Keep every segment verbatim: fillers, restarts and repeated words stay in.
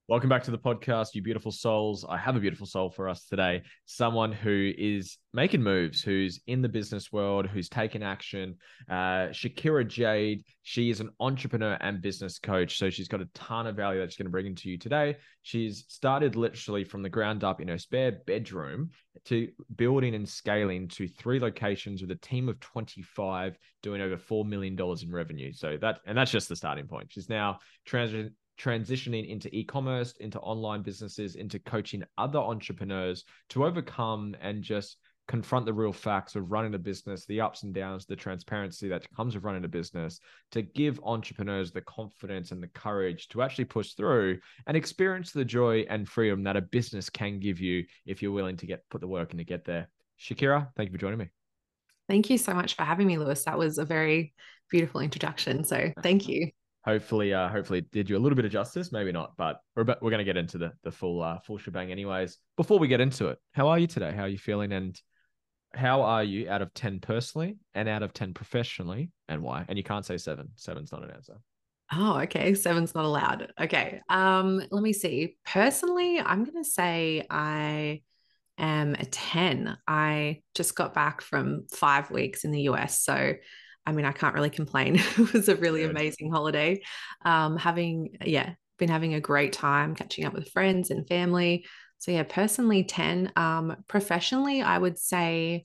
Welcome back to the podcast, you beautiful souls. I have a beautiful soul for us today. Someone who is making moves, who's in the business world, who's taken action. Uh, Shakira Jade, she is an entrepreneur and business coach. So she's got a ton of value that she's going to bring into you today. She's started literally from the ground up in her spare bedroom to building and scaling to three locations with a team of twenty-five, doing over four million dollars in revenue. So that, and that's just the starting point. She's now transitioning transitioning into e-commerce, into online businesses, into coaching other entrepreneurs to overcome and just confront the real facts of running a business, the ups and downs, the transparency that comes with running a business, to give entrepreneurs the confidence and the courage to actually push through and experience the joy and freedom that a business can give you if you're willing to get put the work in to get there. Shakira, thank you for joining me. Thank you so much for having me, Lewis. That was a very beautiful introduction. So thank you. Hopefully, uh, hopefully it did you a little bit of justice, maybe not, but we're about, we're going to get into the the full uh, full shebang anyways. Before we get into it, how are you today? How are you feeling? And how are you out of ten personally and out of ten professionally, and why? And you can't say seven. Seven's not an answer. Oh, okay. Seven's not allowed. Okay. Um, let me see. Personally, I'm going to say I am a ten. I just got back from five weeks in the U S. So, I mean, I can't really complain. It was a really Good. amazing holiday. Um, having, yeah, been having a great time catching up with friends and family. So, yeah, personally, ten. Um, professionally, I would say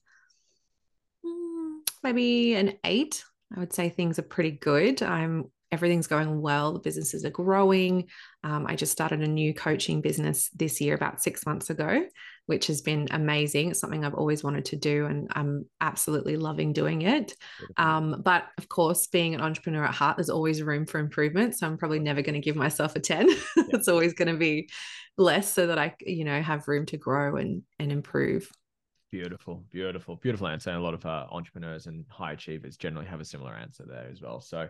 mm, maybe an eight. I would say things are pretty good. I'm everything's going well. The businesses are growing. Um, I just started a new coaching business this year, about six months ago, which has been amazing. It's something I've always wanted to do, and I'm absolutely loving doing it. Um, but of course, being an entrepreneur at heart, there's always room for improvement. So I'm probably never going to give myself a ten. It's always going to be less, so that I, you know, have room to grow and and improve. Beautiful, beautiful, beautiful answer. And a lot of uh, entrepreneurs and high achievers generally have a similar answer there as well. So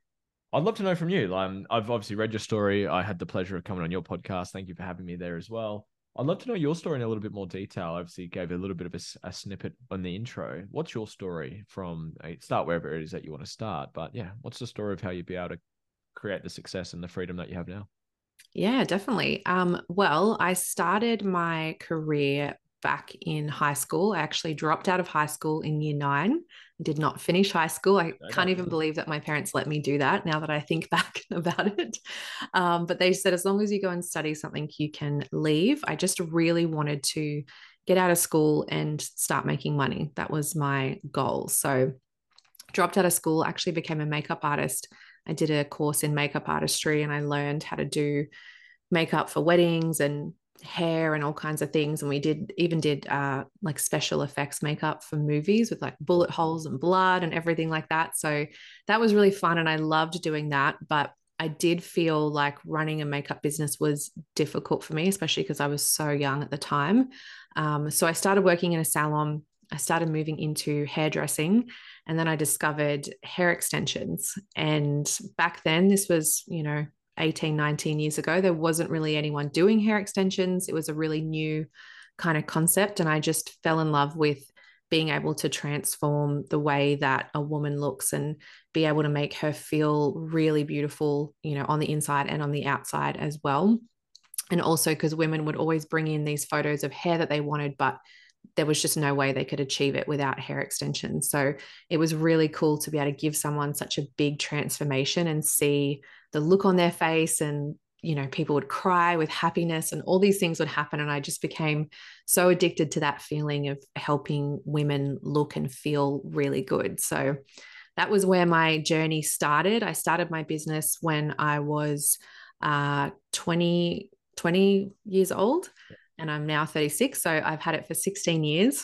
I'd love to know from you. Um, I've obviously read your story. I had the pleasure of coming on your podcast. Thank you for having me there as well. I'd love to know your story in a little bit more detail. Obviously, you gave a little bit of a, a snippet on the intro. What's your story from, uh, start wherever it is that you want to start. But yeah, what's the story of how you'd be able to create the success and the freedom that you have now? Yeah, definitely. Um, well, I started my career back in high school. I actually dropped out of high school in year nine, did not finish high school. I Okay. can't even believe that my parents let me do that now that I think back about it. Um, but they said, as long as you go and study something, you can leave. I just really wanted to get out of school and start making money. That was my goal. So, dropped out of school, actually became a makeup artist. I did a course in makeup artistry, and I learned how to do makeup for weddings and hair and all kinds of things. And we did even did uh, like special effects makeup for movies with like bullet holes and blood and everything like that. So that was really fun. And I loved doing that. But I did feel like running a makeup business was difficult for me, especially because I was so young at the time. Um, so I started working in a salon. I started moving into hairdressing, and then I discovered hair extensions. And back then, this was, you know, eighteen, nineteen years ago, there wasn't really anyone doing hair extensions. It was a really new kind of concept. And I just fell in love with being able to transform the way that a woman looks and be able to make her feel really beautiful, you know, on the inside and on the outside as well. And also because women would always bring in these photos of hair that they wanted, but there was just no way they could achieve it without hair extensions. So it was really cool to be able to give someone such a big transformation and see the look on their face, and you know, people would cry with happiness and all these things would happen. And I just became so addicted to that feeling of helping women look and feel really good. So that was where my journey started. I started my business when I was uh, twenty, twenty years old, and I'm now thirty-six. So I've had it for sixteen years.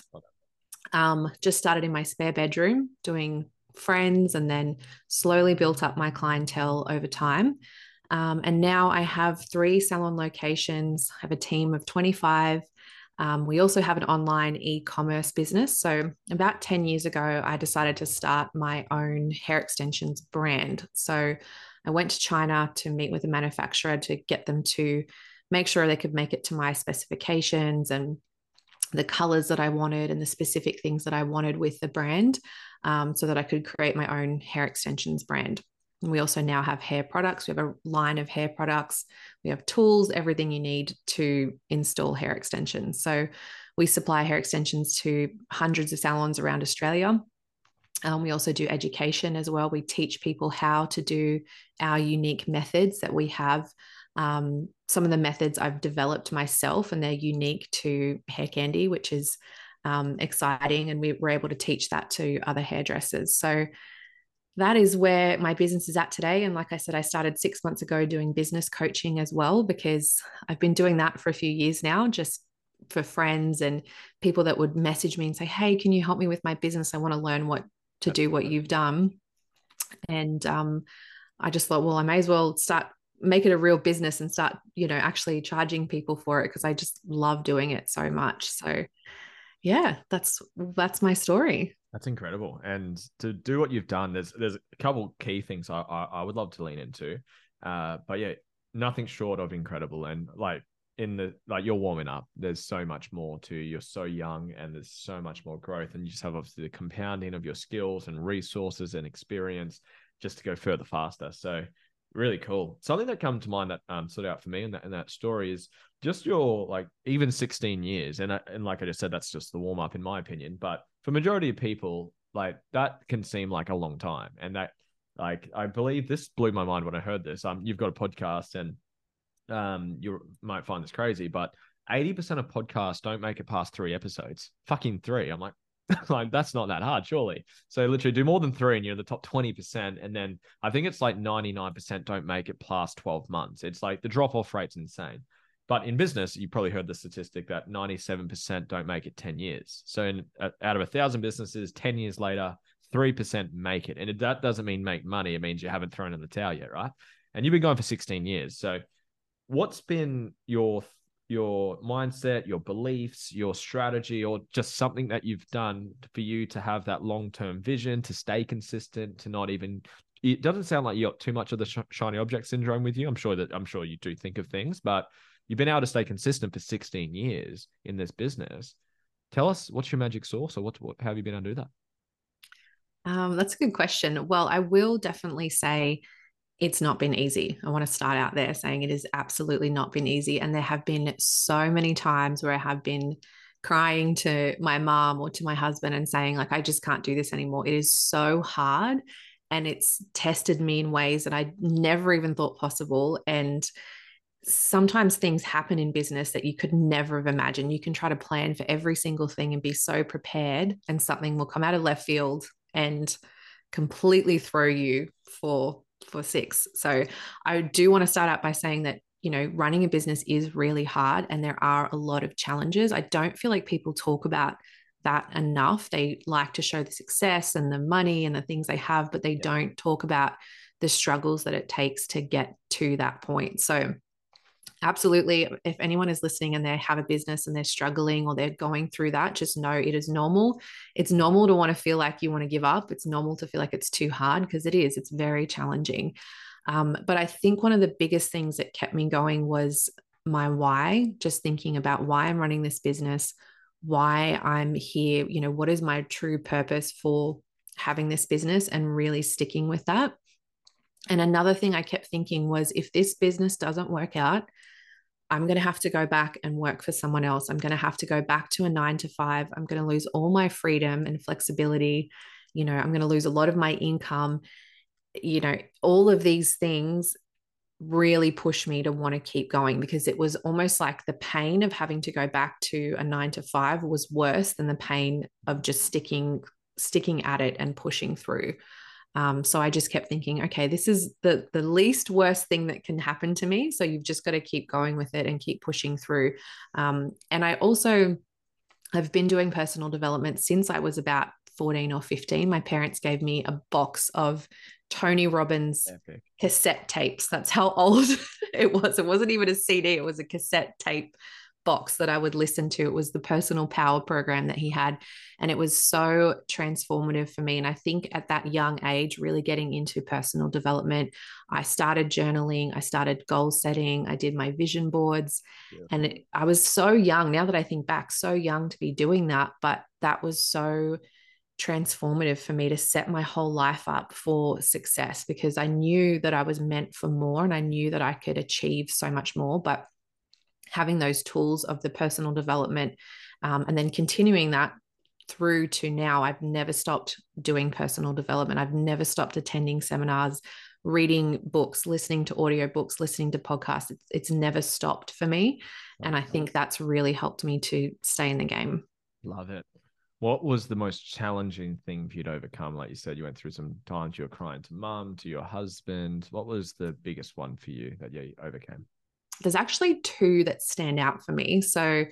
Um, just started in my spare bedroom doing friends, and then slowly built up my clientele over time. Um, and now I have three salon locations, I have a team of twenty-five. Um, we also have an online e-commerce business. So about ten years ago, I decided to start my own hair extensions brand. So I went to China to meet with a manufacturer to get them to make sure they could make it to my specifications and the colors that I wanted and the specific things that I wanted with the brand, um, so that I could create my own hair extensions brand. We also now have hair products. We have a line of hair products. We have tools, everything you need to install hair extensions. So we supply hair extensions to hundreds of salons around Australia. Um, we also do education as well. We teach people how to do our unique methods that we have. Um, some of the methods I've developed myself, and they're unique to Hair Candy, which is um, exciting. And we were able to teach that to other hairdressers. So that is where my business is at today. And like I said, I started six months ago doing business coaching as well, because I've been doing that for a few years now, just for friends and people that would message me and say, hey, can you help me with my business? I want to learn what to do what you've done. And um, I just thought, well, I may as well start, make it a real business and start, you know, actually charging people for it, because I just love doing it so much. So yeah, that's, that's my story. That's incredible. And to do what you've done, there's, there's a couple key things I, I, I would love to lean into. Uh, but yeah, nothing short of incredible. And like, in the like you're warming up, there's so much more to, you're so young and there's so much more growth, and you just have obviously the compounding of your skills and resources and experience just to go further faster. So really cool. Something that come to mind that um stood out for me in that in that story is just your like even sixteen years, and and like I just said, that's just the warm up in my opinion, but for majority of people, like that can seem like a long time. And that, like, I believe this blew my mind when I heard this. Um you've got a podcast, and um you might find this crazy, but eighty percent of podcasts don't make it past three episodes. Fucking three. I'm like, like that's not that hard, surely. So literally do more than three and you're in the top twenty percent. And then I think it's like ninety-nine percent don't make it past twelve months. It's like the drop-off rate's insane. But in business, you probably heard the statistic that ninety-seven percent don't make it ten years. So in, out of a thousand businesses, ten years later, three percent make it. And that doesn't mean make money. It means you haven't thrown in the towel yet, right? And you've been going for sixteen years. So what's been your your mindset, your beliefs, your strategy, or just something that you've done for you to have that long-term vision, to stay consistent, to not even, it doesn't sound like you got too much of the sh- shiny object syndrome with you. I'm sure that I'm sure you do think of things, but you've been able to stay consistent for sixteen years in this business. Tell us, what's your magic sauce, or what, what how have you been able to do that? Um, that's a good question. Well, I will definitely say it's not been easy. I want to start out there saying it has absolutely not been easy. And there have been so many times where I have been crying to my mom or to my husband and saying, like, I just can't do this anymore. It is so hard. And it's tested me in ways that I never even thought possible. And sometimes things happen in business that you could never have imagined. You can try to plan for every single thing and be so prepared, and something will come out of left field and completely throw you for for six. So I do want to start out by saying that, you know, running a business is really hard and there are a lot of challenges. I don't feel like people talk about that enough. They like to show the success and the money and the things they have, but they yeah. don't talk about the struggles that it takes to get to that point. So absolutely, if anyone is listening and they have a business and they're struggling or they're going through that, just know it is normal. It's normal to want to feel like you want to give up. It's normal to feel like it's too hard, because it is. It's very challenging. Um, but I think one of the biggest things that kept me going was my why, just thinking about why I'm running this business, why I'm here, you know, what is my true purpose for having this business, and really sticking with that. And another thing I kept thinking was, if this business doesn't work out, I'm going to have to go back and work for someone else. I'm going to have to go back to a nine to five. I'm going to lose all my freedom and flexibility. You know, I'm going to lose a lot of my income. You know, all of these things really pushed me to want to keep going, because it was almost like the pain of having to go back to a nine to five was worse than the pain of just sticking, sticking at it and pushing through. Um, so I just kept thinking, okay, this is the, the least worst thing that can happen to me. So you've just got to keep going with it and keep pushing through. Um, and I also have been doing personal development since I was about fourteen or fifteen. My parents gave me a box of Tony Robbins Epic. cassette tapes. That's how old it was. It wasn't even a C D. It was a cassette tape box that I would listen to. It was the Personal Power program that he had. And it was so transformative for me. And I think at that young age, really getting into personal development, I started journaling, I started goal setting, I did my vision boards. Yeah. And it, I was so young, now that I think back, so young to be doing that. But that was so transformative for me to set my whole life up for success, because I knew that I was meant for more and I knew that I could achieve so much more. But having those tools of the personal development, um, and then continuing that through to now, I've never stopped doing personal development. I've never stopped attending seminars, reading books, listening to audiobooks, listening to podcasts. It's, it's never stopped for me. And I think that's really helped me to stay in the game. Love it. What was the most challenging thing for you to overcome? Like you said, you went through some times you were crying to mum, to your husband. What was the biggest one for you that you overcame? There's actually two that stand out for me. So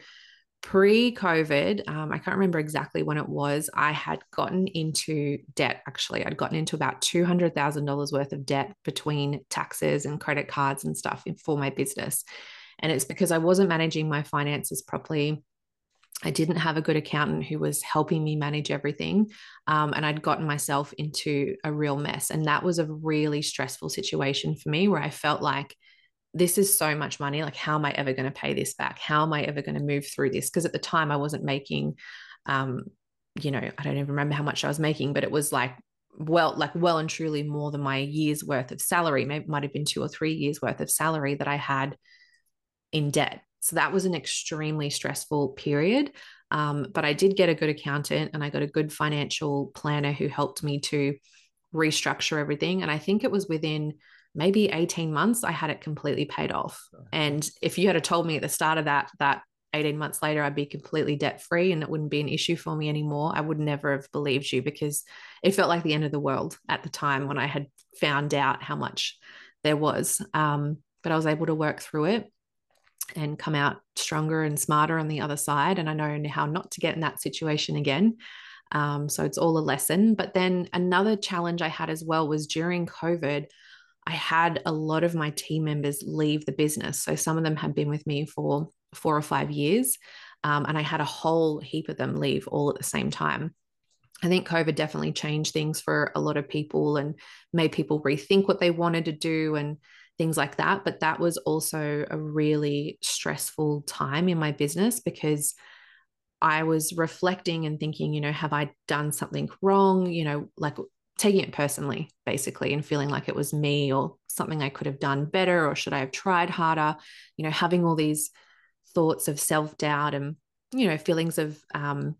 pre-COVID, um, I can't remember exactly when it was, I had gotten into debt. Actually, I'd gotten into about two hundred thousand dollars worth of debt between taxes and credit cards and stuff for my business. And it's because I wasn't managing my finances properly. I didn't have a good accountant who was helping me manage everything. Um, and I'd gotten myself into a real mess. And that was a really stressful situation for me, where I felt like, this is so much money. Like, how am I ever going to pay this back? How am I ever going to move through this? Because at the time I wasn't making, um, you know, I don't even remember how much I was making, but it was like, well, like well and truly more than my year's worth of salary. Maybe it might have been two or three years worth of salary that I had in debt. So that was an extremely stressful period. Um, but I did get a good accountant and I got a good financial planner who helped me to restructure everything. And I think it was within maybe eighteen months, I had it completely paid off. And if you had told me at the start of that, that eighteen months later, I'd be completely debt free and it wouldn't be an issue for me anymore, I would never have believed you, because it felt like the end of the world at the time when I had found out how much there was. Um, but I was able to work through it and come out stronger and smarter on the other side. And I know how not to get in that situation again. Um, so it's all a lesson. But then another challenge I had as well was during COVID, I had a lot of my team members leave the business. So some of them had been with me for four or five years. Um, and I had a whole heap of them leave all at the same time. I think COVID definitely changed things for a lot of people and made people rethink what they wanted to do and things like that. But that was also a really stressful time in my business, because I was reflecting and thinking, you know, have I done something wrong? You know, like taking it personally, basically, and feeling like it was me or something I could have done better, or should I have tried harder? You know, having all these thoughts of self-doubt and, you know, feelings of, um,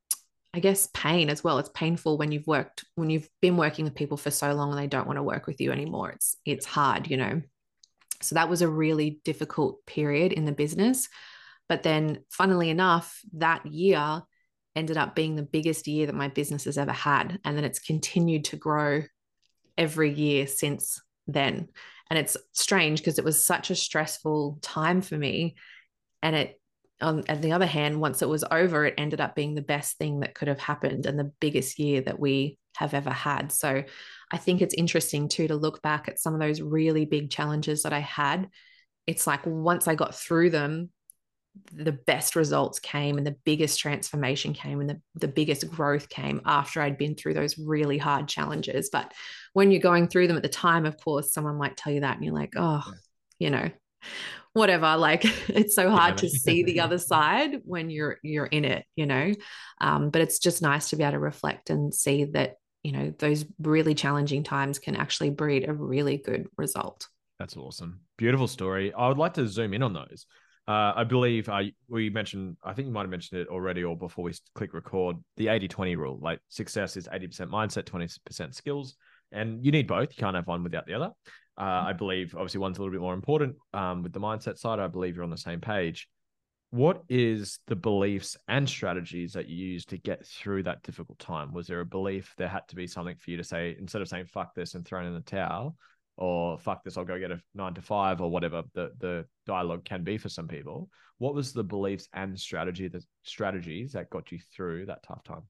I guess, pain as well. It's painful when you've worked, when you've been working with people for so long and they don't want to work with you anymore. It's, it's hard, you know. So that was a really difficult period in the business. But then, funnily enough, that year ended up being the biggest year that my business has ever had. And then it's continued to grow every year since then. And it's strange because it was such a stressful time for me. And it, on, on the other hand, once it was over, it ended up being the best thing that could have happened and the biggest year that we have ever had. So I think it's interesting too, to look back at some of those really big challenges that I had. It's like once I got through them, the best results came and the biggest transformation came and the, the biggest growth came after I'd been through those really hard challenges. But when you're going through them at the time, of course, someone might tell you that and you're like, oh, yeah. you know, whatever. Like, it's so hard to see the other side when you're, you're in it, you know? Um, but it's just nice to be able to reflect and see that, you know, those really challenging times can actually breed a really good result. That's awesome. Beautiful story. I would like to zoom in on those. Uh, I believe uh, we mentioned, I think you might have mentioned it already or before we click record, the eighty twenty rule. Like, success is eighty percent mindset, twenty percent skills. And you need both. You can't have one without the other. Uh, I believe, obviously, one's a little bit more important um, with the mindset side. I believe you're on the same page. What is the beliefs and strategies that you use to get through that difficult time? Was there a belief there had to be something for you to say, instead of saying, fuck this and throwing in the towel, or fuck this, I'll go get a nine to five, or whatever the, the dialogue can be for some people? What was the beliefs and strategy, the strategies that got you through that tough time?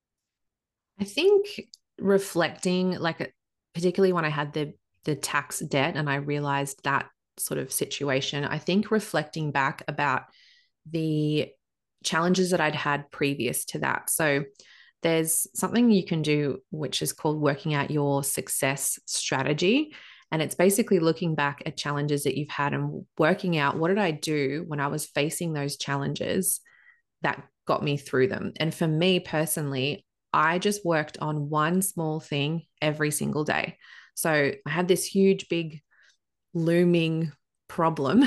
I think reflecting, like, particularly when I had the, the tax debt and I realized that sort of situation, I think reflecting back about the challenges that I'd had previous to that. So there's something you can do, which is called working out your success strategy. And it's basically looking back at challenges that you've had and working out, what did I do when I was facing those challenges that got me through them? And for me personally, I just worked on one small thing every single day. So I had this huge, big, looming problem.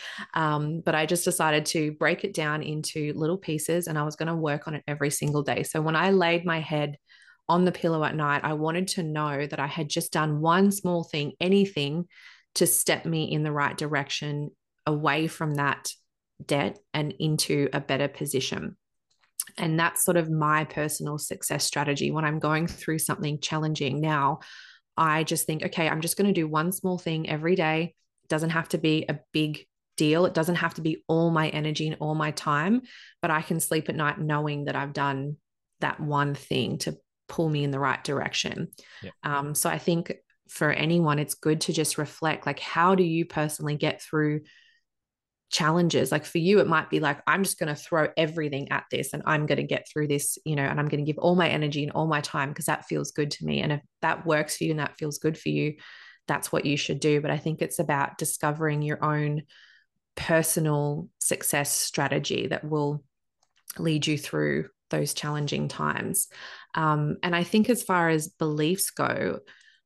um, but I just decided to break it down into little pieces, and I was going to work on it every single day. So when I laid my head on the pillow at night, I wanted to know that I had just done one small thing, anything to step me in the right direction away from that debt and into a better position. And that's sort of my personal success strategy. When I'm going through something challenging now, I just think, okay, I'm just going to do one small thing every day. It doesn't have to be a big deal. It doesn't have to be all my energy and all my time, but I can sleep at night knowing that I've done that one thing to pull me in the right direction. Yeah. Um, so I think for anyone, it's good to just reflect, like, how do you personally get through challenges? Like for you, it might be like, I'm just going to throw everything at this and I'm going to get through this, you know, and I'm going to give all my energy and all my time because that feels good to me. And if that works for you and that feels good for you, that's what you should do. But I think it's about discovering your own personal success strategy that will lead you through those challenging times. Um, and I think as far as beliefs go,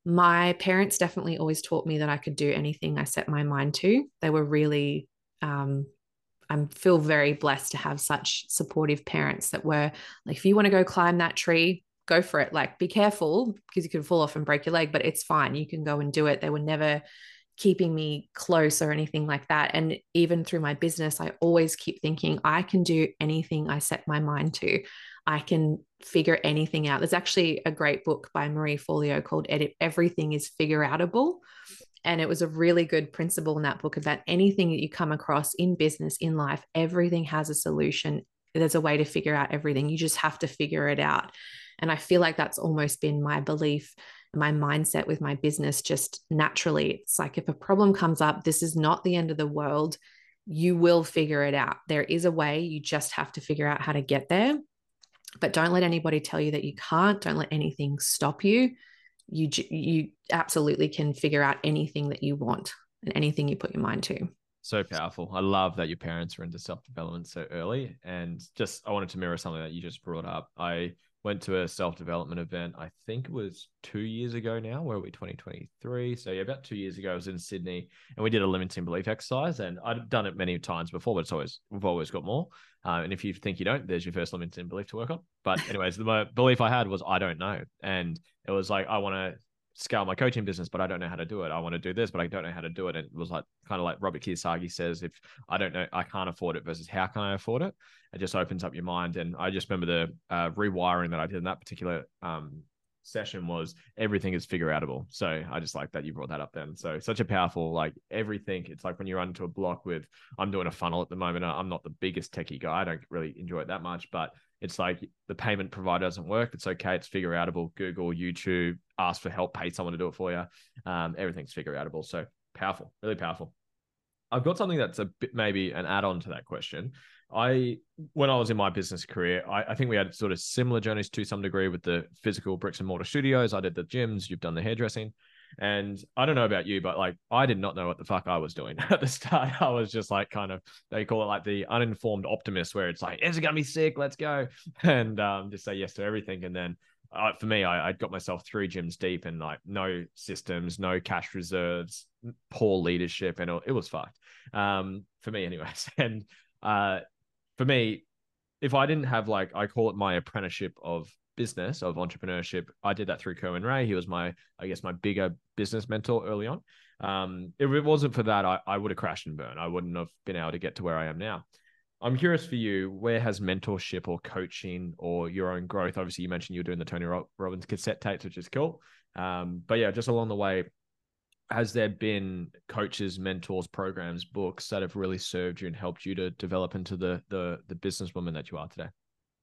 my parents definitely always taught me that I could do anything I set my mind to. They were really Um, I feel very blessed to have such supportive parents that were like, if you want to go climb that tree, go for it. Like, be careful because you could fall off and break your leg, but it's fine. You can go and do it. They were never keeping me close or anything like that. And even through my business, I always keep thinking I can do anything I set my mind to. I can figure anything out. There's actually a great book by Marie Forleo called Edit Everything is Figure Outable. And it was a really good principle in that book about anything that you come across in business, in life, everything has a solution. There's a way to figure out everything. You just have to figure it out. And I feel like that's almost been my belief, my mindset with my business, just naturally. It's like, if a problem comes up, this is not the end of the world. You will figure it out. There is a way. You just have to figure out how to get there. But don't let anybody tell you that you can't. Don't let anything stop you. You you absolutely can figure out anything that you want and anything you put your mind to. So powerful. I love that your parents were into self-development so early. And just, I wanted to mirror something that you just brought up. I went to a self-development event, I think it was two years ago now. Where are we? twenty twenty-three. So yeah, about two years ago, I was in Sydney and we did a limiting belief exercise, and I'd done it many times before, but it's always, we've always got more. Uh, and if you think you don't, there's your first limiting belief to work on. But anyways, the belief I had was, I don't know. And it was like, I want to scale my coaching business, but I don't know how to do it. I want to do this, but I don't know how to do it. And it was like, kind of like Robert Kiyosaki says, if I don't know, I can't afford it versus how can I afford it? It just opens up your mind. And I just remember the uh, rewiring that I did in that particular um, session was, everything is figure outable. So I just like that you brought that up then. So such a powerful, like, everything. It's like when you run into a block with, I'm doing a funnel at the moment. I'm not the biggest techie guy. I don't really enjoy it that much, but it's like the payment provider doesn't work. It's okay. It's figure outable. Google, YouTube, ask for help, pay someone to do it for you. Um, everything's figure outable. So powerful, really powerful. I've got something that's a bit, maybe an add-on to that question. I, when I was in my business career, I, I think we had sort of similar journeys to some degree with the physical bricks and mortar studios. I did the gyms, you've done the hairdressing. And I don't know about you, but like, I did not know what the fuck I was doing at the start. I was just like, kind of, they call it like the uninformed optimist, where it's like, is it going to be sick? Let's go. And um, just say yes to everything. And then uh, for me, I, I got myself three gyms deep and like no systems, no cash reserves, poor leadership. And it, it was fucked um, for me anyways. And uh, for me, if I didn't have, like, I call it my apprenticeship of business, of entrepreneurship. I did that through Kerwin Ray. He was my, I guess, my bigger business mentor early on. Um, if it wasn't for that, I, I would have crashed and burned. I wouldn't have been able to get to where I am now. I'm curious for you, where has mentorship or coaching or your own growth? Obviously, you mentioned you were doing the Tony Robbins cassette tapes, which is cool. Um, but yeah, just along the way, has there been coaches, mentors, programs, books that have really served you and helped you to develop into the the the businesswoman that you are today?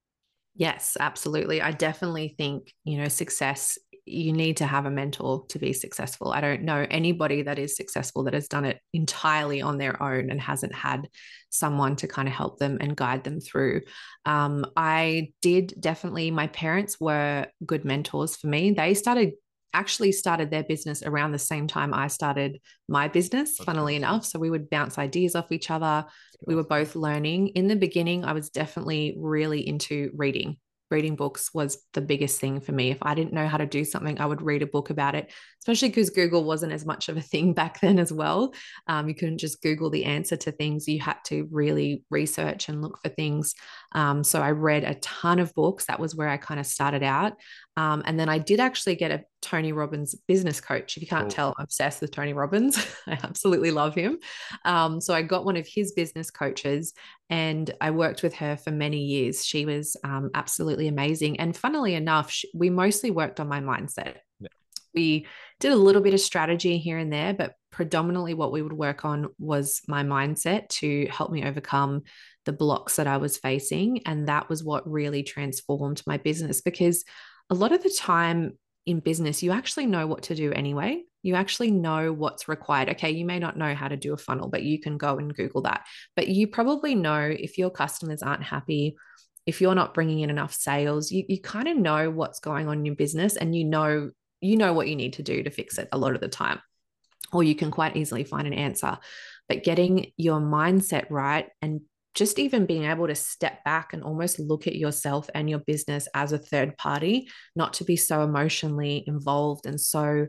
Yes, absolutely. I definitely think, you know, success, you need to have a mentor to be successful. I don't know anybody that is successful that has done it entirely on their own and hasn't had someone to kind of help them and guide them through. Um, I did definitely, my parents were good mentors for me. They started actually started their business around the same time I started my business, That's funnily cool. enough. So we would bounce ideas off each other. Cool. We were both learning. In the beginning, I was definitely really into reading. reading books was the biggest thing for me. If I didn't know how to do something, I would read a book about it, especially because Google wasn't as much of a thing back then as well. Um, you couldn't just Google the answer to things. You had to really research and look for things. Um, so I read a ton of books. That was where I kind of started out. Um, and then I did actually get a Tony Robbins business coach. If you can't Cool. tell, I'm obsessed with Tony Robbins. I absolutely love him. Um, so I got one of his business coaches and I worked with her for many years. She was um, absolutely amazing. And funnily enough, she, we mostly worked on my mindset. Yeah. We did a little bit of strategy here and there, but predominantly what we would work on was my mindset to help me overcome the blocks that I was facing. And that was what really transformed my business, because a lot of the time in business, you actually know what to do anyway. You actually know what's required. Okay, you may not know how to do a funnel, but you can go and Google that. But you probably know if your customers aren't happy, if you're not bringing in enough sales, you, you kind of know what's going on in your business, and you know, you know what you need to do to fix it a lot of the time, or you can quite easily find an answer. But getting your mindset right, and just even being able to step back and almost look at yourself and your business as a third party, not to be so emotionally involved and so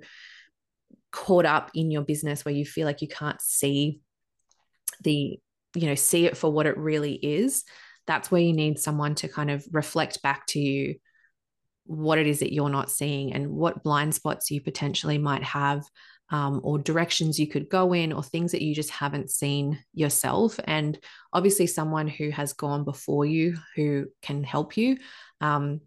caught up in your business where you feel like you can't see the, you know, see it for what it really is. That's where you need someone to kind of reflect back to you what it is that you're not seeing and what blind spots you potentially might have, um, or directions you could go in, or things that you just haven't seen yourself. And obviously someone who has gone before you who can help you um,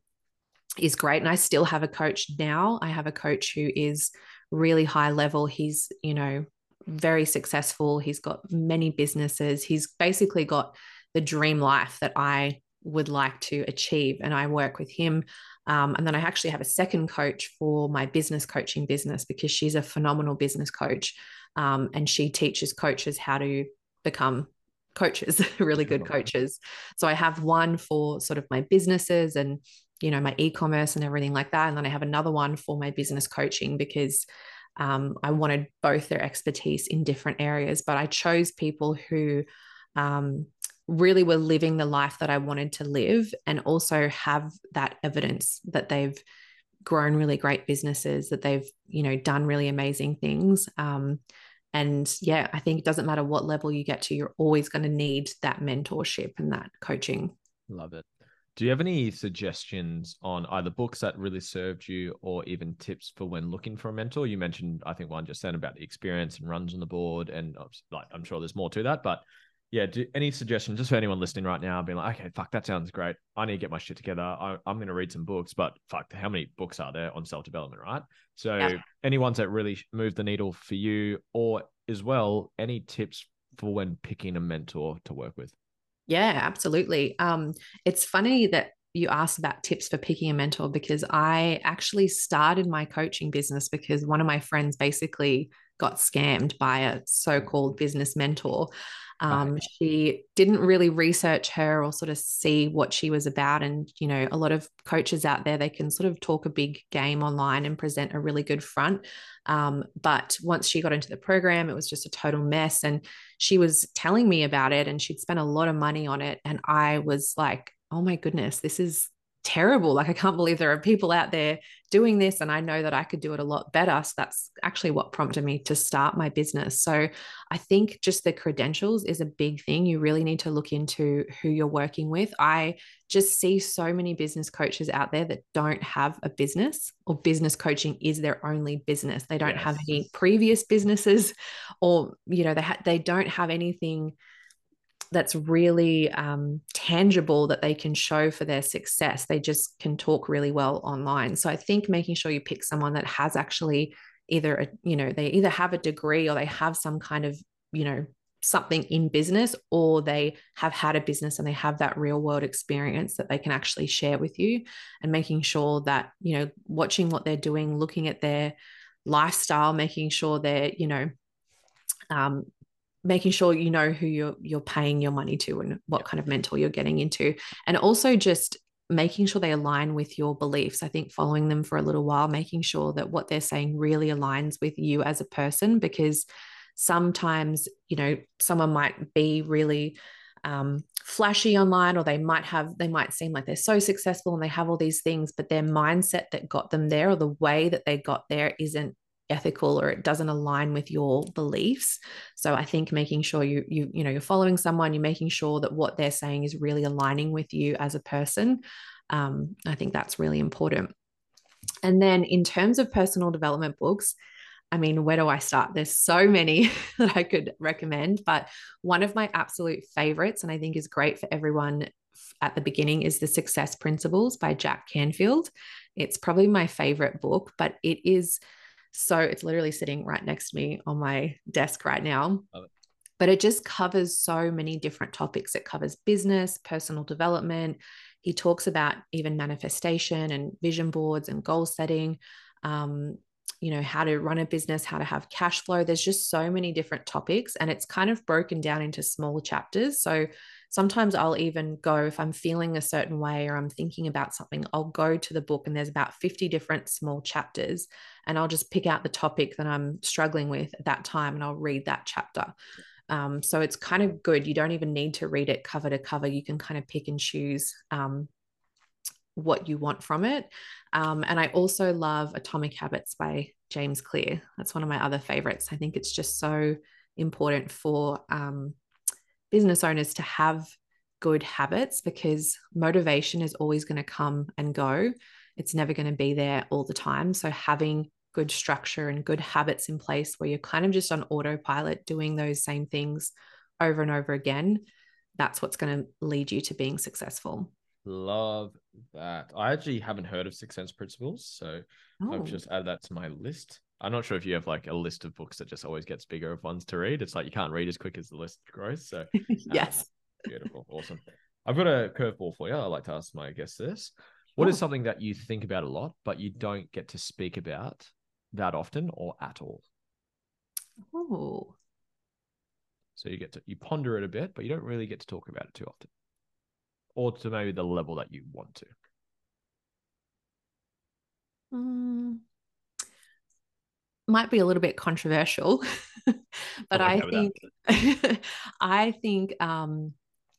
is great. And I still have a coach now. I have a coach who is really high level. He's, you know, very successful. He's got many businesses. He's basically got the dream life that I would like to achieve. And I work with him. Um, and then I actually have a second coach for my business coaching business, because she's a phenomenal business coach. Um, and she teaches coaches how to become coaches, really good coaches. So I have one for sort of my businesses and, you know, my e-commerce and everything like that. And then I have another one for my business coaching, because um, I wanted both their expertise in different areas. But I chose people who um, really were living the life that I wanted to live, and also have that evidence that they've grown really great businesses, that they've, you know, done really amazing things. Um, and yeah, I think it doesn't matter what level you get to, you're always going to need that mentorship and that coaching. Love it. Do you have any suggestions on either books that really served you, or even tips for when looking for a mentor? You mentioned, I think, one just then about the experience and runs on the board, and like I'm sure there's more to that, but yeah, do any suggestions just for anyone listening right now being like, okay, fuck, that sounds great. I need to get my shit together. I, I'm going to read some books, but fuck, how many books are there on self-development, right? So yeah. Any ones that really move the needle for you, or as well, any tips for when picking a mentor to work with? Yeah, absolutely. Um, it's funny that you asked about tips for picking a mentor, because I actually started my coaching business because one of my friends basically got scammed by a so-called business mentor. Um, she didn't really research her or sort of see what she was about. And, you know, a lot of coaches out there, they can sort of talk a big game online and present a really good front. Um, but once she got into the program, it was just a total mess. And she was telling me about it, and she'd spent a lot of money on it. And I was like, oh my goodness, this is terrible. Like, I can't believe there are people out there doing this, and I know that I could do it a lot better. So that's actually what prompted me to start my business. So I think just the credentials is a big thing. You really need to look into who you're working with. I just see so many business coaches out there that don't have a business, or business coaching is their only business. They don't yes. have any previous businesses, or, you know, they ha- they don't have anything that's really um, tangible that they can show for their success. They just can talk really well online. So I think making sure you pick someone that has actually either, a, you know, they either have a degree, or they have some kind of, you know, something in business, or they have had a business and they have that real world experience that they can actually share with you, and making sure that, you know, watching what they're doing, looking at their lifestyle, making sure they're, you know, um, making sure you know who you're you're paying your money to, and what yeah. kind of mentor you're getting into. And also just making sure they align with your beliefs. I think following them for a little while, making sure that what they're saying really aligns with you as a person, because sometimes, you know, someone might be really um, flashy online, or they might have, they might seem like they're so successful and they have all these things, but their mindset that got them there, or the way that they got there, isn't ethical, or it doesn't align with your beliefs. So I think making sure you you you know you're following someone, you're making sure that what they're saying is really aligning with you as a person. Um, I think that's really important. And then in terms of personal development books, I mean, where do I start? There's so many that I could recommend, but one of my absolute favorites, and I think is great for everyone at the beginning, is The Success Principles by Jack Canfield. It's probably my favorite book, but it is so, it's literally sitting right next to me on my desk right now. But it just covers so many different topics. It covers business, personal development. He talks about even manifestation and vision boards and goal setting, um, you know, how to run a business, how to have cash flow. There's just so many different topics, and it's kind of broken down into smaller chapters. So sometimes I'll even go, if I'm feeling a certain way or I'm thinking about something, I'll go to the book and there's about fifty different small chapters, and I'll just pick out the topic that I'm struggling with at that time and I'll read that chapter. Um, so it's kind of good. You don't even need to read it cover to cover. You can kind of pick and choose um, what you want from it. Um, and I also love Atomic Habits by James Clear. That's one of my other favorites. I think it's just so important for um, business owners to have good habits, because motivation is always going to come and go. It's never going to be there all the time. So having good structure and good habits in place where you're kind of just on autopilot doing those same things over and over again, that's what's going to lead you to being successful. Love that. I actually haven't heard of Success Principles, so oh. I've just added that to my list. I'm not sure if you have like a list of books that just always gets bigger of ones to read. It's like you can't read as quick as the list grows. So yes. Uh, beautiful. Awesome. I've got a curveball for you. I like to ask my guests this. What oh. is something that you think about a lot, but you don't get to speak about that often or at all? Oh. So you get to, you ponder it a bit, but you don't really get to talk about it too often. Or to maybe the level that you want to. Mm. Might be a little bit controversial, but I think I think um,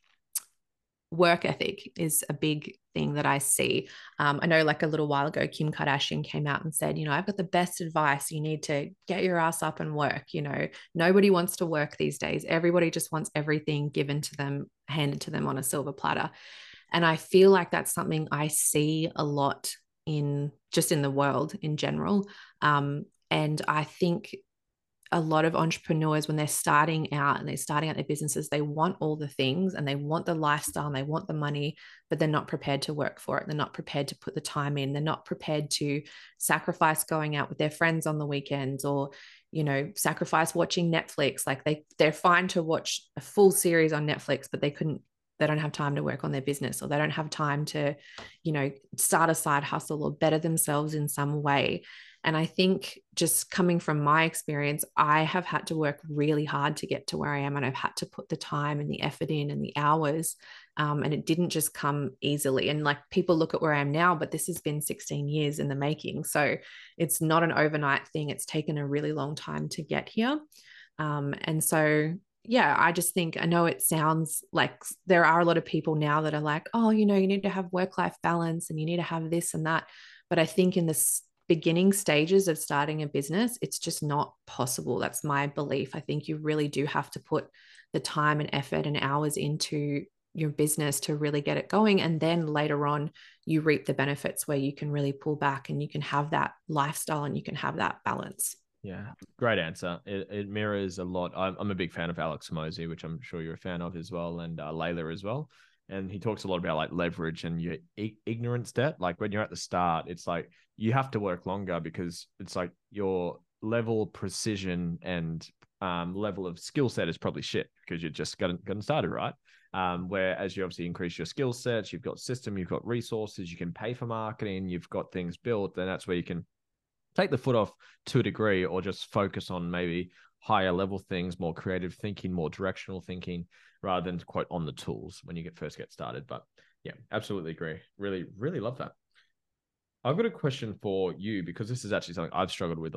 work ethic is a big thing that I see. Um, I know like a little while ago, Kim Kardashian came out and said, you know, I've got the best advice. You need to get your ass up and work. You know, nobody wants to work these days. Everybody just wants everything given to them, handed to them on a silver platter. And I feel like that's something I see a lot in just in the world in general. Um, and I think a lot of entrepreneurs, when they're starting out and they're starting out their businesses, they want all the things and they want the lifestyle and they want the money, but they're not prepared to work for it. They're not prepared to put the time in. They're not prepared to sacrifice going out with their friends on the weekends, or, you know, sacrifice watching Netflix. Like they, they're fine to watch a full series on Netflix, but they couldn't, they don't have time to work on their business, or they don't have time to, you know, start a side hustle or better themselves in some way. And I think just coming from my experience, I have had to work really hard to get to where I am, and I've had to put the time and the effort in and the hours. Um, and it didn't just come easily. And like people look at where I am now, but this has been sixteen years in the making. So it's not an overnight thing. It's taken a really long time to get here. Um, and so yeah, I just think, I know it sounds like there are a lot of people now that are like, oh, you know, you need to have work-life balance and you need to have this and that. But I think in this beginning stages of starting a business, it's just not possible. That's my belief. I think you really do have to put the time and effort and hours into your business to really get it going. And then later on, you reap the benefits where you can really pull back and you can have that lifestyle and you can have that balance. Yeah, great answer. It, it mirrors a lot. I'm, I'm a big fan of Alex Hormozi, which I'm sure you're a fan of as well, and uh, Layla as well. And he talks a lot about like leverage and your I- ignorance debt. Like when you're at the start, it's like you have to work longer because it's like your level of precision and um, level of skill set is probably shit because you're just gotten, gotten started, right? Um, where as you obviously increase your skill sets, you've got system, you've got resources, you can pay for marketing, you've got things built, then that's where you can take the foot off to a degree, or just focus on maybe higher level things, more creative thinking, more directional thinking, rather than quite on the tools when you get first get started. But yeah, absolutely agree. Really, really love that. I've got a question for you, because this is actually something I've struggled with a lot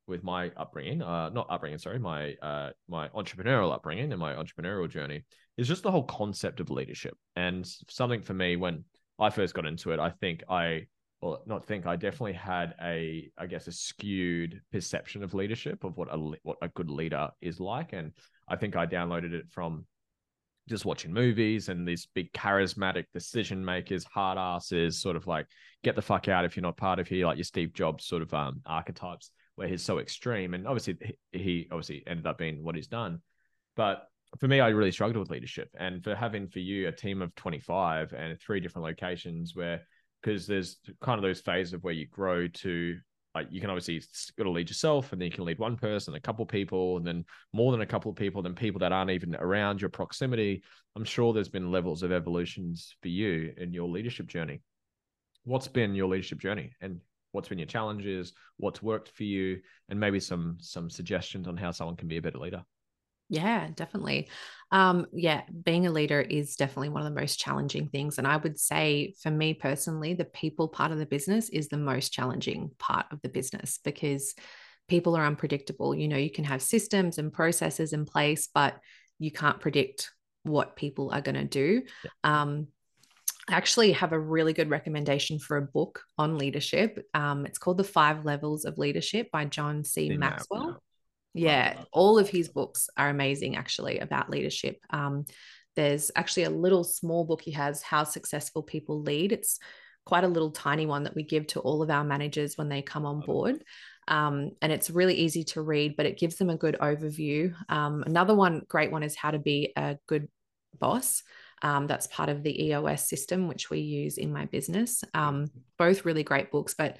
with my upbringing, uh, not upbringing, sorry, my uh, my entrepreneurial upbringing and my entrepreneurial journey is just the whole concept of leadership. And something for me when I first got into it, I think I, well, not think, I definitely had a, I guess, a skewed perception of leadership, of what a what a good leader is like, and I think I downloaded it from just watching movies and these big charismatic decision makers, hard asses, sort of like get the fuck out if you're not part of here, like your Steve Jobs sort of um, archetypes, where he's so extreme. And obviously, he obviously ended up being what he's done. But for me, I really struggled with leadership. And for having for you a team of twenty-five and three different locations, where because there's kind of those phases of where you grow to, like, you can obviously got to lead yourself, and then you can lead one person, a couple of people, and then more than a couple of people, then people that aren't even around your proximity. I'm sure there's been levels of evolutions for you in your leadership journey. What's been your leadership journey, and what's been your challenges? What's worked for you, and maybe some some suggestions on how someone can be a better leader? Yeah, definitely. Um, yeah, being a leader is definitely one of the most challenging things. And I would say for me personally, the people part of the business is the most challenging part of the business, because people are unpredictable. You know, you can have systems and processes in place, but you can't predict what people are going to do. Yeah. Um, I actually have a really good recommendation for a book on leadership. Um, it's called The Five Levels of Leadership by John C. In that, Maxwell. yeah. Yeah, all of his books are amazing, actually, about leadership. Um, there's actually a little small book he has, How Successful People Lead. It's quite a little tiny one that we give to all of our managers when they come on board. Um, and it's really easy to read, but it gives them a good overview. Um, another one, great one, is How to Be a Good Boss. Um, that's part of the E O S system, which we use in my business. Um, both really great books, but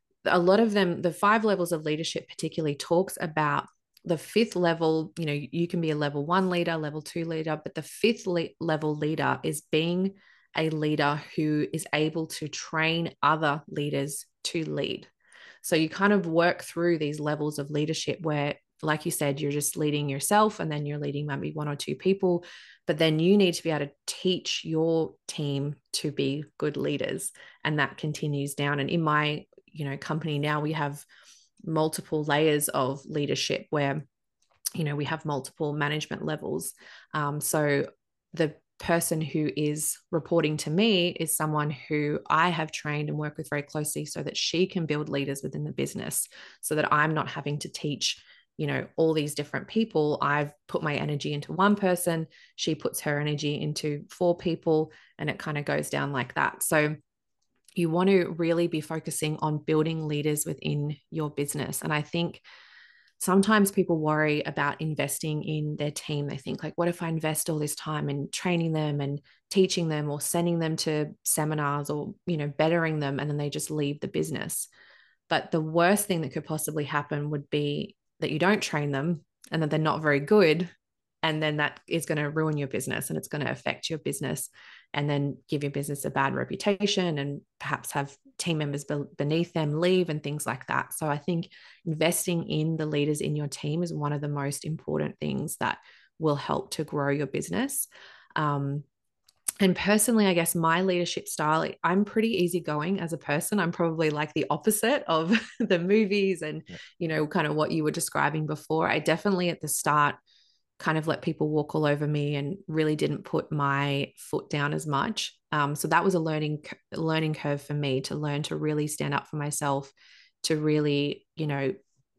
a lot of them, the five levels of leadership particularly, talks about the fifth level. You know, you can be a level one leader, level two leader, but the fifth le- level leader is being a leader who is able to train other leaders to lead. So you kind of work through these levels of leadership where, like you said, you're just leading yourself, and then you're leading maybe one or two people, but then you need to be able to teach your team to be good leaders. And that continues down. And in my, you know, company now, we have multiple layers of leadership where, you know, we have multiple management levels. Um, so the person who is reporting to me is someone who I have trained and work with very closely, so that she can build leaders within the business, so that I'm not having to teach, you know, all these different people. I've put my energy into one person, she puts her energy into four people, and it kind of goes down like that. So you want to really be focusing on building leaders within your business. And I think sometimes people worry about investing in their team. They think, like, what if I invest all this time in training them and teaching them, or sending them to seminars, or, you know, bettering them, and then they just leave the business? But the worst thing that could possibly happen would be that you don't train them, and that they're not very good. And then that is going to ruin your business, and it's going to affect your business, and then give your business a bad reputation, and perhaps have team members be- beneath them leave and things like that. So I think investing in the leaders in your team is one of the most important things that will help to grow your business. Um, and personally, I guess my leadership style, I'm pretty easygoing as a person. I'm probably like the opposite of the movies and, Yeah. you know, kind of what you were describing before. I definitely at the start kind of let people walk all over me and really didn't put my foot down as much. Um, so that was a learning learning curve for me, to learn to really stand up for myself, to really, you know,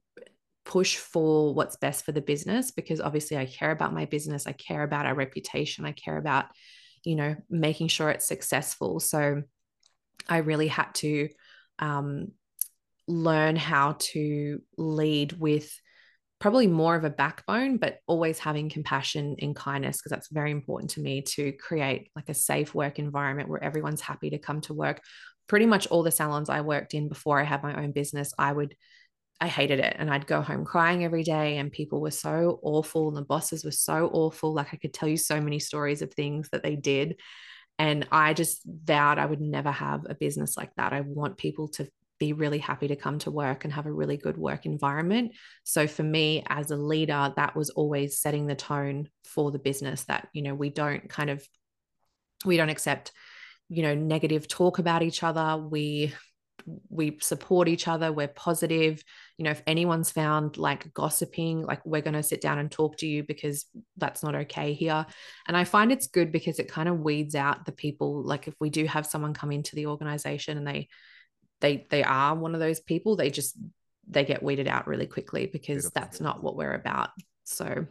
push for what's best for the business, because obviously I care about my business. I care about our reputation. I care about, you know, making sure it's successful. So I really had to um, learn how to lead with probably more of a backbone, but always having compassion and kindness, because that's very important to me, to create like a safe work environment where everyone's happy to come to work. Pretty much all the salons I worked in before I had my own business, I would, I hated it. And I'd go home crying every day, and people were so awful, and the bosses were so awful. Like, I could tell you so many stories of things that they did. And I just vowed I would never have a business like that. I want people to be really happy to come to work and have a really good work environment. So for me as a leader, that was always setting the tone for the business, that, you know, we don't kind of, we don't accept, you know, negative talk about each other. We we support each other. We're positive. You know, if anyone's found like gossiping, like we're going to sit down and talk to you because that's not okay here. And I find it's good because it kind of weeds out the people. Like if we do have someone come into the organization and they, they, they are one of those people, they just, they get weeded out really quickly because Beautiful. that's not what we're about. So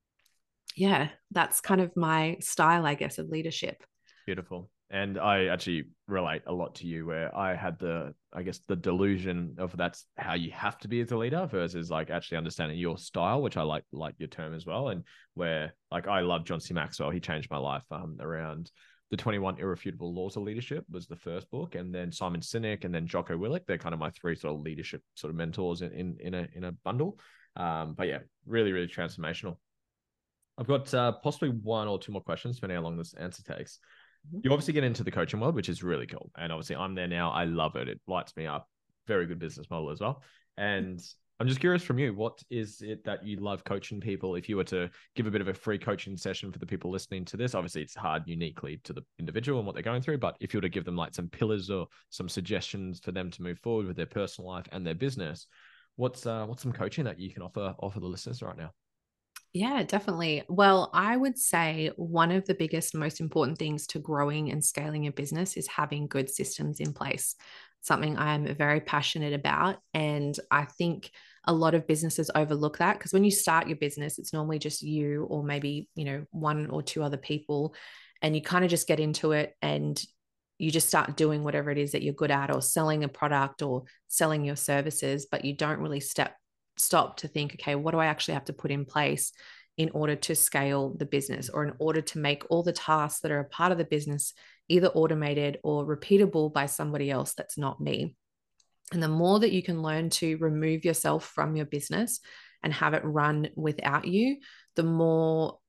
yeah, that's kind of my style, I guess, of leadership. Beautiful. And I actually relate a lot to you where I had the, I guess, the delusion of that's how you have to be as a leader versus like actually understanding your style, which I like, like your term as well. And where like, I love John C. Maxwell. He changed my life um, around the twenty-one Irrefutable Laws of Leadership was the first book. And then Simon Sinek and then Jocko Willink. They're kind of my three sort of leadership sort of mentors in, in, in a, in a bundle. Um, but yeah, really, really transformational. I've got uh, possibly one or two more questions, depending how long this answer takes. You obviously get into the coaching world, which is really cool. And obviously I'm there now. I love it. It lights me up. Very good business model as well. And I'm just curious from you, what is it that you love coaching people? If you were to give a bit of a free coaching session for the people listening to this, obviously it's hard uniquely to the individual and what they're going through. But if you were to give them like some pillars or some suggestions for them to move forward with their personal life and their business, what's uh, what's some coaching that you can offer offer the listeners right now? Yeah, definitely. Well, I would say one of the biggest, most important things to growing and scaling a business is having good systems in place. Something I'm very passionate about. And I think a lot of businesses overlook that because when you start your business, it's normally just you or maybe, you know, one or two other people, and you kind of just get into it and you just start doing whatever it is that you're good at or selling a product or selling your services, but you don't really step stop to think, okay, what do I actually have to put in place in order to scale the business or in order to make all the tasks that are a part of the business either automated or repeatable by somebody else that's not me. And the more that you can learn to remove yourself from your business and have it run without you, the more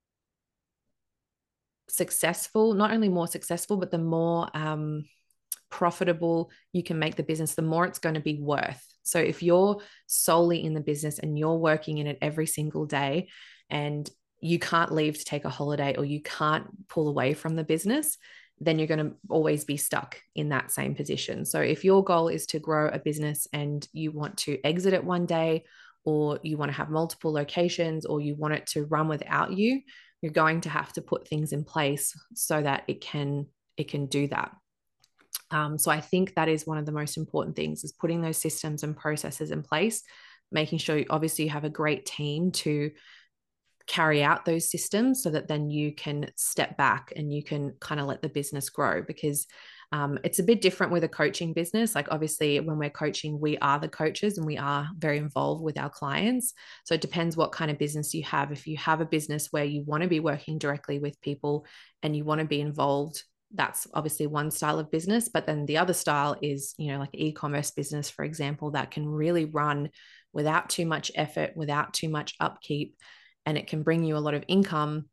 successful, not only more successful, but the more um, profitable you can make the business, the more it's going to be worth. So if you're solely in the business and you're working in it every single day and you can't leave to take a holiday or you can't pull away from the business, then you're going to always be stuck in that same position. So if your goal is to grow a business and you want to exit it one day, or you want to have multiple locations, or you want it to run without you, you're going to have to put things in place so that it can it can do that. Um, so I think that is one of the most important things is putting those systems and processes in place, making sure you, obviously you have a great team to carry out those systems so that then you can step back and you can kind of let the business grow because um, it's a bit different with a coaching business. Like obviously when we're coaching, we are the coaches and we are very involved with our clients. So it depends what kind of business you have. If you have a business where you want to be working directly with people and you want to be involved, that's obviously one style of business. But then the other style is, you know, like e-commerce business, for example, that can really run without too much effort, without too much upkeep, and it can bring you a lot of income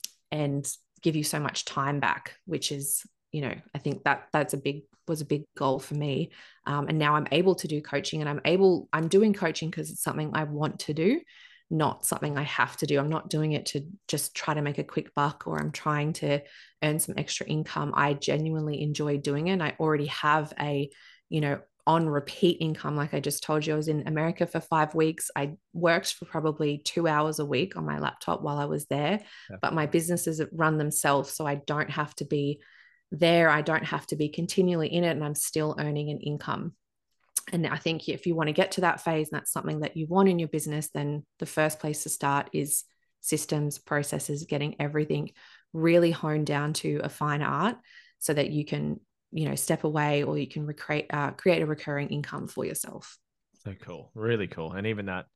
and give you so much time back, which is, you know, I think that that's a big, was a big goal for me. Um, and now I'm able to do coaching and I'm able, I'm doing coaching because it's something I want to do, not something I have to do. I'm not doing it to just try to make a quick buck or I'm trying to earn some extra income. I genuinely enjoy doing it. I already have a, you know, on repeat income. Like I just told you, I was in America for five weeks. I worked for probably two hours a week on my laptop while I was there, Yeah. but my businesses run themselves. So I don't have to be there. I don't have to be continually in it and I'm still earning an income. And I think if you want to get to that phase and that's something that you want in your business, then the first place to start is systems, processes, getting everything really honed down to a fine art so that you can, you know, step away or you can recreate, uh, create a recurring income for yourself. So cool. Really cool. And even that,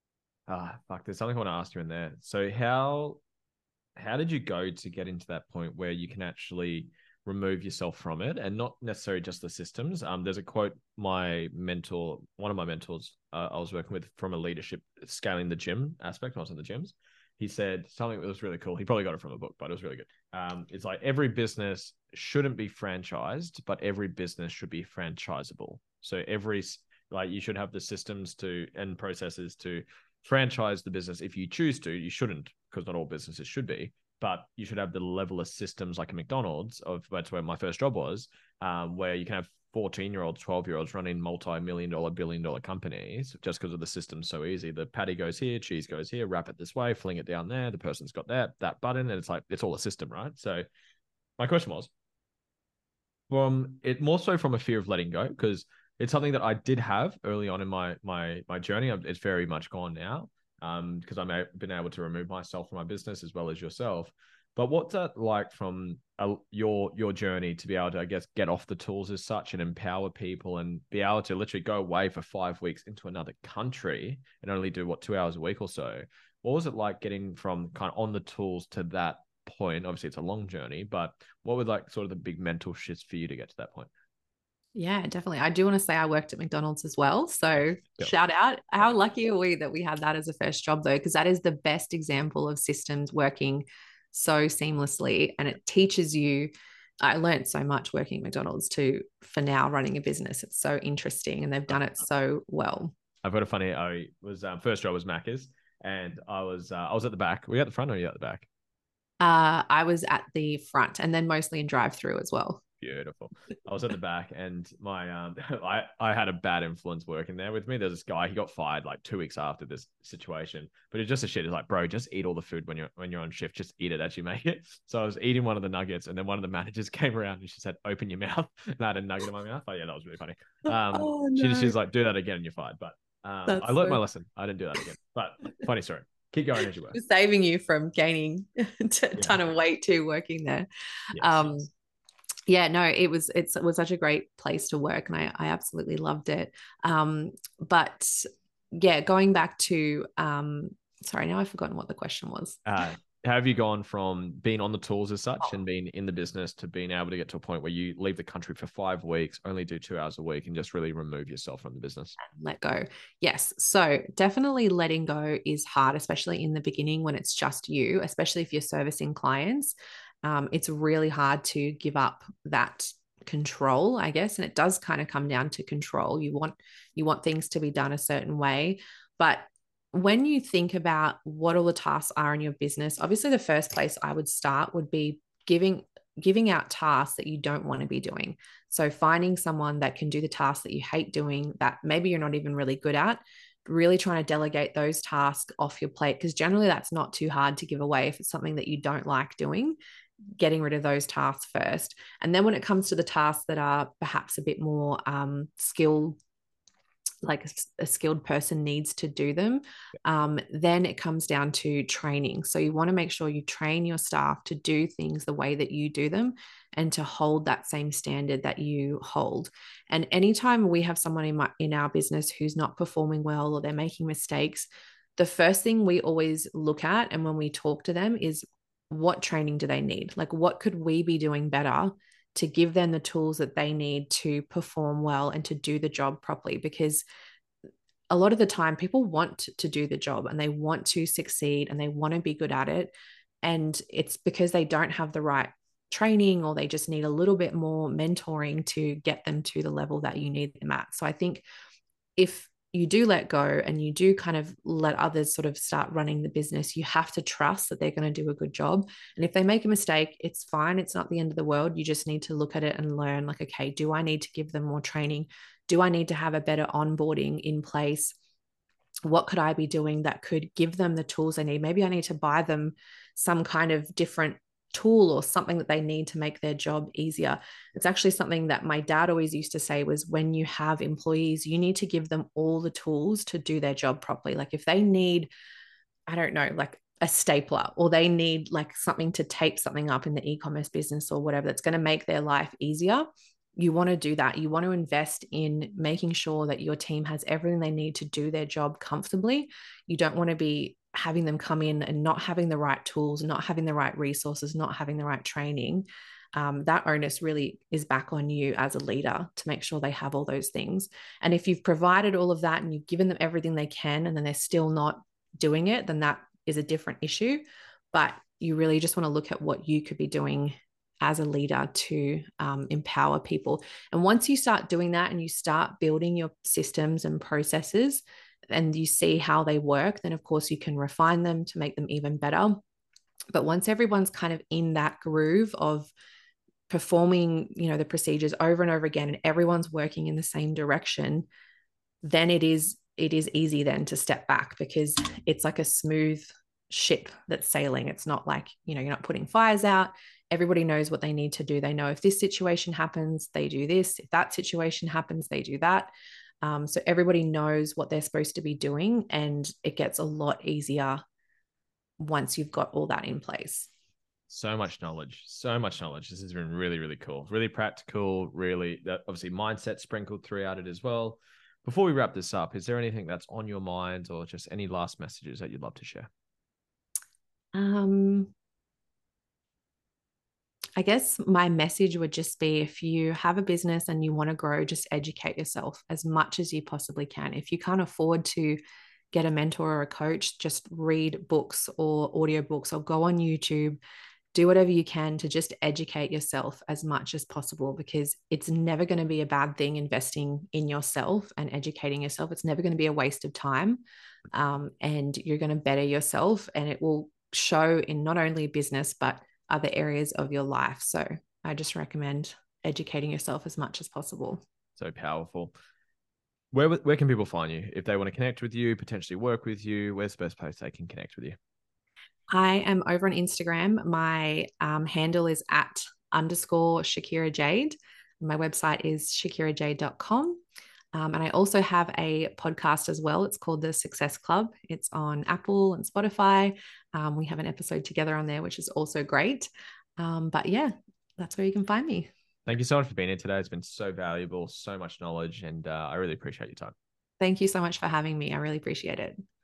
ah, fuck, there's something I want to ask you in there. So how, how did you go to get into that point where you can actually remove yourself from it and not necessarily just the systems? Um, there's a quote my mentor, one of my mentors uh, I was working with from a leadership scaling the gym aspect, when I was in the gyms, he said something that was really cool. He probably got it from a book, but it was really good. Um, it's like every business shouldn't be franchised, but every business should be franchisable. So every, like you should have the systems to and processes to franchise the business if you choose to. You shouldn't, because not all businesses should be, but you should have the level of systems like a McDonald's of, that's where my first job was, um, where you can have fourteen year olds, twelve year olds running multi-million dollar, billion dollar companies just because of the system's so easy. The patty goes here, cheese goes here, wrap it this way, fling it down there. The person's got that, that button, and it's like, it's all a system, right? So my question was, from it more so from a fear of letting go, because it's something that I did have early on in my my my journey. It's very much gone now, um, because I've been able to remove myself from my business as well as yourself. But what's that like from a, your your journey to be able to, I guess, get off the tools as such and empower people and be able to literally go away for five weeks into another country and only do what two hours a week or so? What was it like getting from kind of on the tools to that point? Obviously, it's a long journey, but what were like sort of the big mental shifts for you to get to that point? Yeah, definitely. I do want to say I worked at McDonald's as well. So Yeah. shout out. How lucky are we that we had that as a first job, though? Because that is the best example of systems working so seamlessly. And it teaches you. I learned so much working at McDonald's too, for now running a business. It's so interesting and they've done it so well. I've got a funny, I was, um, first job was Macca's, and I was, uh, I was at the back. Were you at the front or were you at the back? Uh, I was at the front and then mostly in drive-through as well. Beautiful. I was at the back, and my um I I had a bad influence working there with me. There's this guy, he got fired like two weeks after this situation, but it's just a shit. It's like, bro, just eat all the food when you're when you're on shift. Just eat it as you make it. So I was eating one of the nuggets, and then one of the managers came around and she said, "Open your mouth." And I had a nugget in my mouth. Oh yeah, that was really funny. Um, Oh, she no. she's like, "Do that again, and you're fired." But um, I That's learned my so lesson. I didn't do that again. But funny story. Keep going as you were. saving you from gaining a Yeah. ton of weight too working there. Yes. Um, yeah, no, it was it's, it was such a great place to work, and I, I absolutely loved it. Um, but yeah, going back to um, sorry, now I've forgotten what the question was. Uh, have you gone from being on the tools as such and being in the business to being able to get to a point where you leave the country for five weeks, only do two hours a week, and just really remove yourself from the business? Let go. Yes. So definitely letting go is hard, especially in the beginning when it's just you, especially if you're servicing clients. Um, it's really hard to give up that control, I guess. And it does kind of come down to control. You want, you want things to be done a certain way. But when you think about what all the tasks are in your business, obviously the first place I would start would be giving giving out tasks that you don't want to be doing. So finding someone that can do the tasks that you hate doing, that maybe you're not even really good at, really trying to delegate those tasks off your plate, because generally that's not too hard to give away if it's something that you don't like doing. Getting rid of those tasks first. And then when it comes to the tasks that are perhaps a bit more um, skilled, like a, a skilled person needs to do them, um, then it comes down to training. So you want to make sure you train your staff to do things the way that you do them and to hold that same standard that you hold. And anytime we have someone in, my, in our business who's not performing well or they're making mistakes, the first thing we always look at and when we talk to them is, what training do they need? Like, what could we be doing better to give them the tools that they need to perform well and to do the job properly? Because a lot of the time people want to do the job and they want to succeed and they want to be good at it. And it's because they don't have the right training or they just need a little bit more mentoring to get them to the level that you need them at. So I think if you do let go and you do kind of let others sort of start running the business, you have to trust that they're going to do a good job. And if they make a mistake, it's fine. It's not the end of the world. You just need to look at it and learn, like, okay, do I need to give them more training? Do I need to have a better onboarding in place? What could I be doing that could give them the tools they need? Maybe I need to buy them some kind of different tool or something that they need to make their job easier. It's actually something that my dad always used to say was, when you have employees, you need to give them all the tools to do their job properly. Like if they need, I don't know, like a stapler, or they need like something to tape something up in the e-commerce business or whatever that's going to make their life easier, you want to do that. You want to invest in making sure that your team has everything they need to do their job comfortably. You don't want to be having them come in and not having the right tools, not having the right resources, not having the right training. Um, that onus really is back on you as a leader to make sure they have all those things. And if you've provided all of that and you've given them everything they can, and then they're still not doing it, then that is a different issue. But you really just want to look at what you could be doing as a leader to um, empower people. And once you start doing that and you start building your systems and processes, and you see how they work, then of course you can refine them to make them even better. But once everyone's kind of in that groove of performing, you know, the procedures over and over again, and everyone's working in the same direction, then it is it is easy then to step back, because it's like a smooth ship that's sailing. It's not like, you know, you're not putting fires out. Everybody knows what they need to do. They know if this situation happens, they do this. If that situation happens, they do that. Um, so everybody knows what they're supposed to be doing, and it gets a lot easier once you've got all that in place. So much knowledge, so much knowledge. This has been really, really cool, really practical, really, obviously mindset sprinkled throughout it as well. Before we wrap this up, is there anything that's on your mind, or just any last messages that you'd love to share? Um, I guess my message would just be, if you have a business and you want to grow, just educate yourself as much as you possibly can. If you can't afford to get a mentor or a coach, just read books or audiobooks, or go on YouTube. Do whatever you can to just educate yourself as much as possible, because it's never going to be a bad thing investing in yourself and educating yourself. It's never going to be a waste of time. Um, and you're going to better yourself, and it will show in not only business, but other areas of your life. So I just recommend educating yourself as much as possible. So powerful. Where, where can people find you if they want to connect with you, potentially work with you? Where's the best place they can connect with you? I am over on Instagram. My um, handle is at underscore Shakira Jade. My website is shakira jade dot com. Um, and I also have a podcast as well. It's called The Success Club. It's on Apple and Spotify. Um, we have an episode together on there, which is also great. Um, but yeah, that's where you can find me. Thank you so much for being here today. It's been so valuable, so much knowledge, and uh, I really appreciate your time. Thank you so much for having me. I really appreciate it.